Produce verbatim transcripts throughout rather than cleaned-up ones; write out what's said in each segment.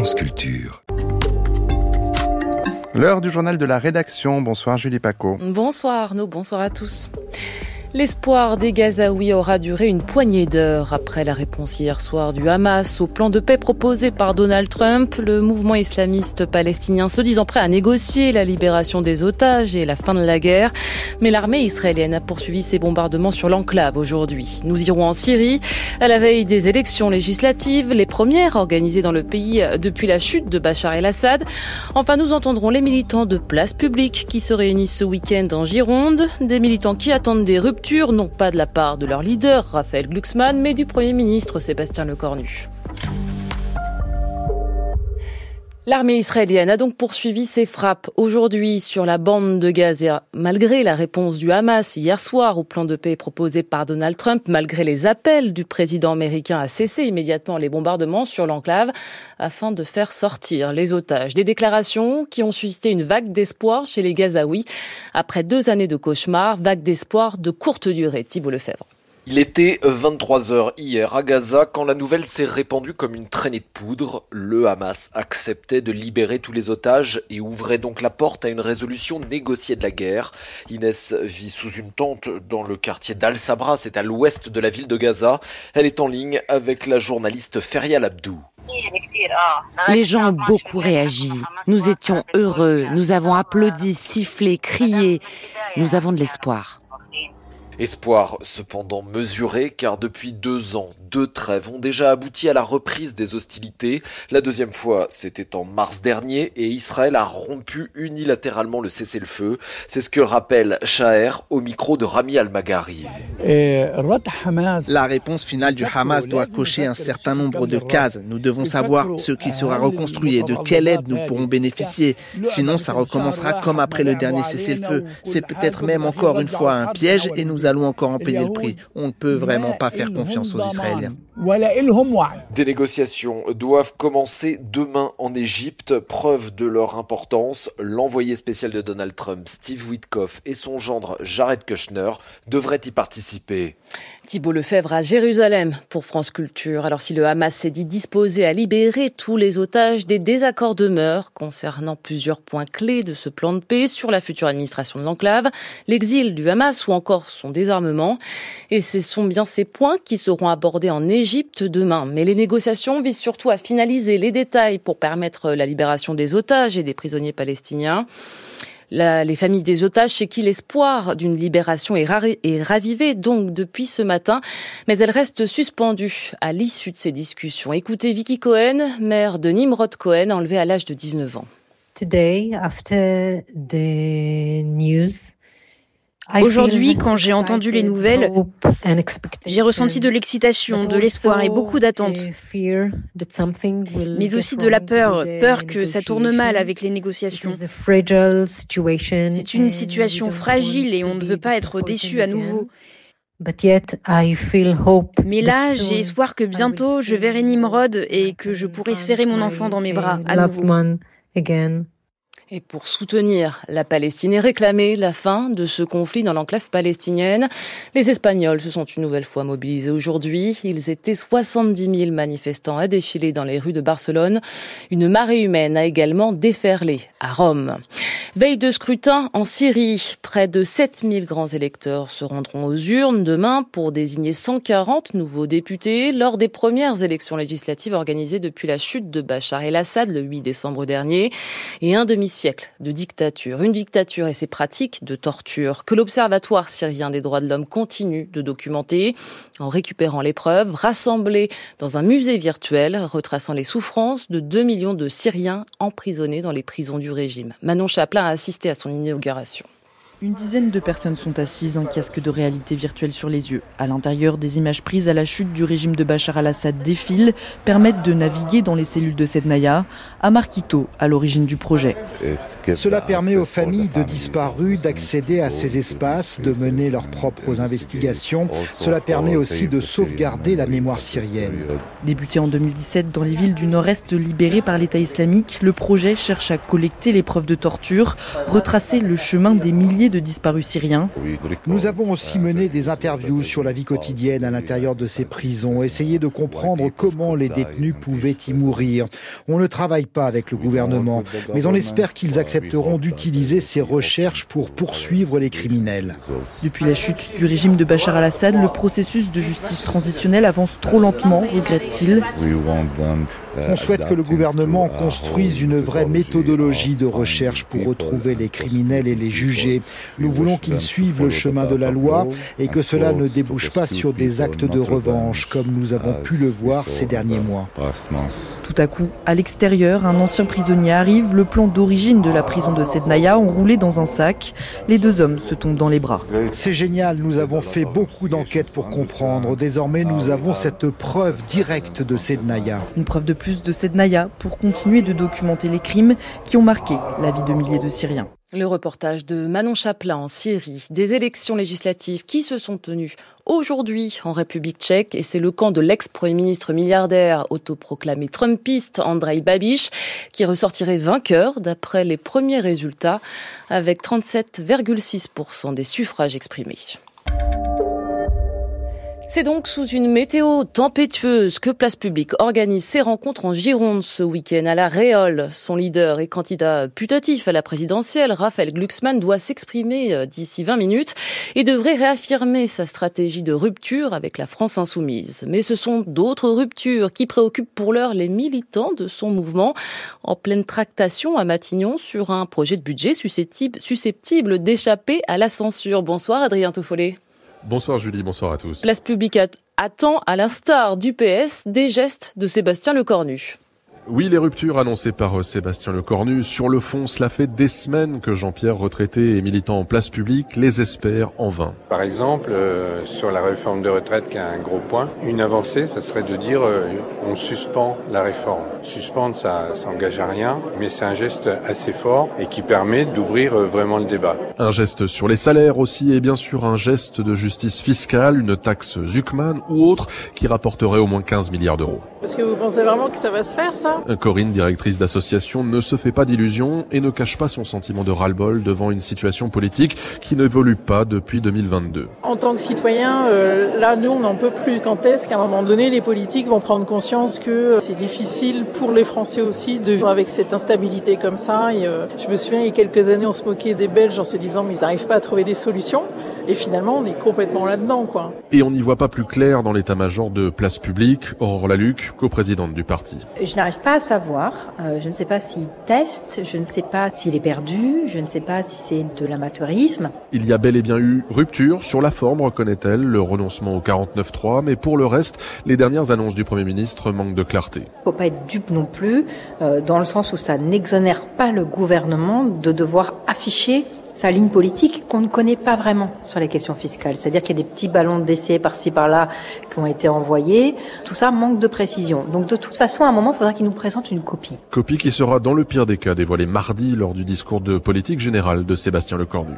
France Culture. L'heure du journal de la rédaction. Bonsoir Julie Paco. Bonsoir Arnaud, bonsoir à tous. L'espoir des Gazaouis aura duré une poignée d'heures après la réponse hier soir du Hamas au plan de paix proposé par Donald Trump. Le mouvement islamiste palestinien se disant prêt à négocier la libération des otages et la fin de la guerre. Mais l'armée israélienne a poursuivi ses bombardements sur l'enclave aujourd'hui. Nous irons en Syrie à la veille des élections législatives, les premières organisées dans le pays depuis la chute de Bachar el-Assad. Enfin, nous entendrons les militants de Place Publique qui se réunissent ce week-end en Gironde. Des militants qui attendent des ruptures, non pas de la part de leur leader, Raphaël Glucksmann, mais du Premier ministre Sébastien Lecornu. L'armée israélienne a donc poursuivi ses frappes aujourd'hui sur la bande de Gaza, malgré la réponse du Hamas hier soir au plan de paix proposé par Donald Trump, malgré les appels du président américain à cesser immédiatement les bombardements sur l'enclave afin de faire sortir les otages. Des déclarations qui ont suscité une vague d'espoir chez les Gazaouis. Après deux années de cauchemar, vague d'espoir de courte durée. Thibault Lefebvre. Il était vingt-trois heures hier à Gaza quand la nouvelle s'est répandue comme une traînée de poudre. Le Hamas acceptait de libérer tous les otages et ouvrait donc la porte à une résolution négociée de la guerre. Inès vit sous une tente dans le quartier d'Al-Sabra, c'est à l'ouest de la ville de Gaza. Elle est en ligne avec la journaliste Ferial Abdou. Les gens ont beaucoup réagi. Nous étions heureux, nous avons applaudi, sifflé, crié. Nous avons de l'espoir. Espoir cependant mesuré, car depuis deux ans, deux trêves ont déjà abouti à la reprise des hostilités. La deuxième fois, c'était en mars dernier, et Israël a rompu unilatéralement le cessez-le-feu. C'est ce que rappelle Shaher au micro de Rami Al-Maghari. La réponse finale du Hamas doit cocher un certain nombre de cases. Nous devons savoir ce qui sera reconstruit et de quelle aide nous pourrons bénéficier. Sinon, ça recommencera comme après le dernier cessez-le-feu. C'est peut-être même encore une fois un piège et nous allons encore en payer le prix. On ne peut vraiment pas faire confiance aux Israéliens. Des négociations doivent commencer demain en Égypte. Preuve de leur importance, l'envoyé spécial de Donald Trump, Steve Witkoff, et son gendre Jared Kushner devraient y participer. Thibault Lefebvre à Jérusalem pour France Culture. Alors si le Hamas s'est dit disposé à libérer tous les otages, des désaccords demeurent concernant plusieurs points clés de ce plan de paix sur la future administration de l'enclave, l'exil du Hamas ou encore son désarmement. Et ce sont bien ces points qui seront abordés en Égypte demain. Mais les négociations visent surtout à finaliser les détails pour permettre la libération des otages et des prisonniers palestiniens. La, les familles des otages chez qui l'espoir d'une libération est, rari, est ravivé donc depuis ce matin, mais elle reste suspendue à l'issue de ces discussions. Écoutez Vicky Cohen, mère de Nimrod Cohen, enlevée à l'âge de dix-neuf ans. Today, after the news, Aujourd'hui, quand j'ai entendu les nouvelles, j'ai ressenti de l'excitation, de l'espoir et beaucoup d'attente. Mais aussi de la peur, peur que ça tourne mal avec les négociations. C'est une situation fragile et on ne veut pas être déçu à nouveau. Mais là, j'ai espoir que bientôt je verrai Nimrod et que je pourrai serrer mon enfant dans mes bras à nouveau. Et pour soutenir la Palestine et réclamer la fin de ce conflit dans l'enclave palestinienne, les Espagnols se sont une nouvelle fois mobilisés aujourd'hui. Ils étaient soixante-dix mille manifestants à défiler dans les rues de Barcelone. Une marée humaine a également déferlé à Rome. Veille de scrutin en Syrie, près de sept mille grands électeurs se rendront aux urnes demain pour désigner cent quarante nouveaux députés lors des premières élections législatives organisées depuis la chute de Bachar el-Assad le huit décembre dernier et un demi-siècle de dictature. Une dictature et ses pratiques de torture que l'Observatoire syrien des droits de l'homme continue de documenter en récupérant les preuves rassemblées dans un musée virtuel retraçant les souffrances de deux millions de Syriens emprisonnés dans les prisons du régime. Manon Chaplin a assisté à son inauguration. Une dizaine de personnes sont assises, un casque de réalité virtuelle sur les yeux. À l'intérieur, des images prises à la chute du régime de Bachar al-Assad défilent, permettent de naviguer dans les cellules de Sednaya. Amar Kito, à l'origine du projet. Cela permet aux familles de disparus d'accéder à ces espaces, de mener leurs propres investigations. Cela permet aussi de sauvegarder la mémoire syrienne. Débuté en deux mille dix-sept dans les villes du nord-est libérées par l'État islamique, le projet cherche à collecter les preuves de torture, retracer le chemin des milliers de disparus syriens. Nous avons aussi mené des interviews sur la vie quotidienne à l'intérieur de ces prisons, essayé de comprendre comment les détenus pouvaient y mourir. On ne travaille pas avec le gouvernement, mais on espère qu'ils accepteront d'utiliser ces recherches pour poursuivre les criminels. Depuis la chute du régime de Bachar al-Assad, le processus de justice transitionnelle avance trop lentement, regrette-t-il. On souhaite que le gouvernement construise une vraie méthodologie de recherche pour retrouver les criminels et les juger. Nous voulons qu'ils suivent le chemin de la loi et que cela ne débouche pas sur des actes de revanche, comme nous avons pu le voir ces derniers mois. Tout à coup, à l'extérieur, un ancien prisonnier arrive, le plan d'origine de la prison de Sednaya enroulé dans un sac. Les deux hommes se tombent dans les bras. C'est génial, nous avons fait beaucoup d'enquêtes pour comprendre. Désormais, nous avons cette preuve directe de Sednaya. Une preuve de plus de Sednaya pour continuer de documenter les crimes qui ont marqué la vie de milliers de Syriens. Le reportage de Manon Chaplin en Syrie, des élections législatives qui se sont tenues aujourd'hui en République tchèque, et c'est le camp de l'ex-premier ministre milliardaire autoproclamé trumpiste Andrej Babiš qui ressortirait vainqueur d'après les premiers résultats avec trente-sept virgule six pour cent des suffrages exprimés. C'est donc sous une météo tempétueuse que Place Publique organise ses rencontres en Gironde ce week-end. À La Réole, son leader et candidat putatif à la présidentielle, Raphaël Glucksmann, doit s'exprimer d'ici vingt minutes et devrait réaffirmer sa stratégie de rupture avec la France insoumise. Mais ce sont d'autres ruptures qui préoccupent pour l'heure les militants de son mouvement, en pleine tractation à Matignon sur un projet de budget susceptible, susceptible d'échapper à la censure. Bonsoir Adrien Toffollet. Bonsoir Julie, bonsoir à tous. Place Publique attend, à l'instar du P S, des gestes de Sébastien Lecornu. Oui, les ruptures annoncées par Sébastien Lecornu. Sur le fond, cela fait des semaines que Jean-Pierre, retraité et militant en Place Publique, les espère en vain. Par exemple, euh, sur la réforme de retraite qui a un gros point, une avancée, ça serait de dire euh, on suspend la réforme. Suspendre, ça s'engage à rien, mais c'est un geste assez fort et qui permet d'ouvrir euh, vraiment le débat. Un geste sur les salaires aussi, et bien sûr un geste de justice fiscale, une taxe Zuckman ou autre qui rapporterait au moins quinze milliards d'euros. Est-ce que vous pensez vraiment que ça va se faire, ça ? Corinne, directrice d'association, ne se fait pas d'illusions et ne cache pas son sentiment de ras-le-bol devant une situation politique qui n'évolue pas depuis deux mille vingt-deux. En tant que citoyen, euh, là, nous, on n'en peut plus. Quand est-ce qu'à un moment donné, les politiques vont prendre conscience que c'est difficile pour les Français aussi de vivre avec cette instabilité comme ça. Et, euh, je me souviens, il y a quelques années, on se moquait des Belges en se disant mais ils n'arrivent pas à trouver des solutions. Et finalement, on est complètement là-dedans, quoi. Et on n'y voit pas plus clair dans l'état-major de Place Publique. Aurore Laluc, coprésidente du parti. Je n'arrive pas à savoir. Euh, je ne sais pas s'il teste, je ne sais pas s'il est perdu, je ne sais pas si c'est de l'amateurisme. Il y a bel et bien eu rupture sur la forme, reconnaît-elle, le renoncement au quarante-neuf trois, mais pour le reste, les dernières annonces du Premier ministre manquent de clarté. Il ne faut pas être dupe non plus, euh, dans le sens où ça n'exonère pas le gouvernement de devoir afficher sa ligne politique qu'on ne connaît pas vraiment sur les questions fiscales. C'est-à-dire qu'il y a des petits ballons d'essai par-ci par-là qui ont été envoyés. Tout ça manque de précision. Donc de toute façon, à un moment, il faudra qu'il nous présente une copie. Copie qui sera dans le pire des cas dévoilée mardi lors du discours de politique générale de Sébastien Lecornu.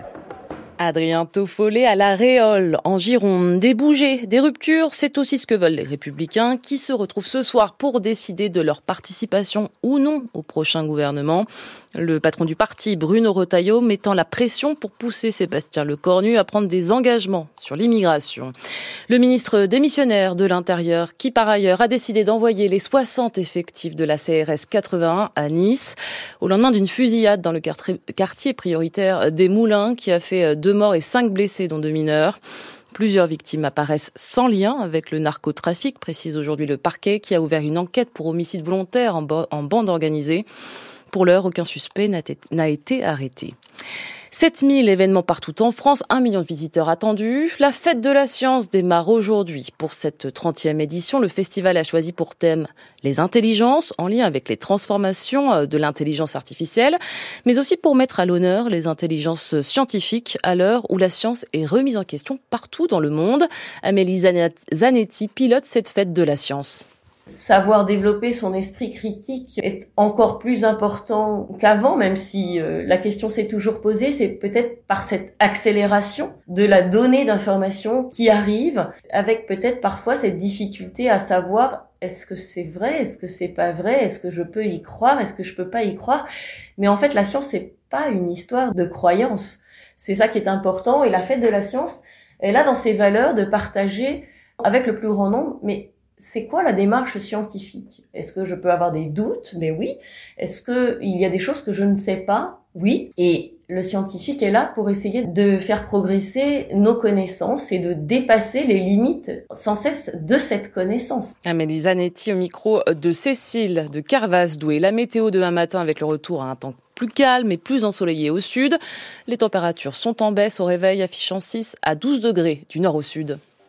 Adrien Toffollet à La Réole, en Gironde. Des bougées, des ruptures, c'est aussi ce que veulent les Républicains qui se retrouvent ce soir pour décider de leur participation ou non au prochain gouvernement. Le patron du parti, Bruno Retailleau, mettant la pression pour pousser Sébastien Lecornu à prendre des engagements sur l'immigration. Le ministre démissionnaire de l'Intérieur, qui par ailleurs a décidé d'envoyer les soixante effectifs de la C R S quatre-vingt-un à Nice, au lendemain d'une fusillade dans le quartier prioritaire des Moulins qui a fait deux morts et cinq blessés, dont deux mineurs. Plusieurs victimes apparaissent sans lien avec le narcotrafic, précise aujourd'hui le parquet, qui a ouvert une enquête pour homicide volontaire en, bo- en bande organisée. Pour l'heure, aucun suspect n'a, t- n'a été arrêté. sept mille événements partout en France, un million de visiteurs attendus. La fête de la science démarre aujourd'hui. Pour cette trentième édition, le festival a choisi pour thème les intelligences, en lien avec les transformations de l'intelligence artificielle, mais aussi pour mettre à l'honneur les intelligences scientifiques à l'heure où la science est remise en question partout dans le monde. Amélie Zanetti pilote cette fête de la science. Savoir développer son esprit critique est encore plus important qu'avant, même si euh, la question s'est toujours posée. C'est peut-être par cette accélération de la donnée d'information qui arrive, avec peut-être parfois cette difficulté à savoir est-ce que c'est vrai, est-ce que c'est pas vrai, est-ce que je peux y croire, est-ce que je peux pas y croire. Mais en fait, la science, c'est pas une histoire de croyance. C'est ça qui est important, et la fête de la science, elle a dans ses valeurs de partager avec le plus grand nombre, mais c'est quoi la démarche scientifique? Est-ce que je peux avoir des doutes? Mais oui. Est-ce que il y a des choses que je ne sais pas? Oui. Et le scientifique est là pour essayer de faire progresser nos connaissances et de dépasser les limites sans cesse de cette connaissance. Amélie Zanetti au micro de Cécile de Carvaz-Douai. La météo demain matin avec le retour à un temps plus calme et plus ensoleillé au sud. Les températures sont en baisse au réveil, affichant six à douze degrés du nord au sud.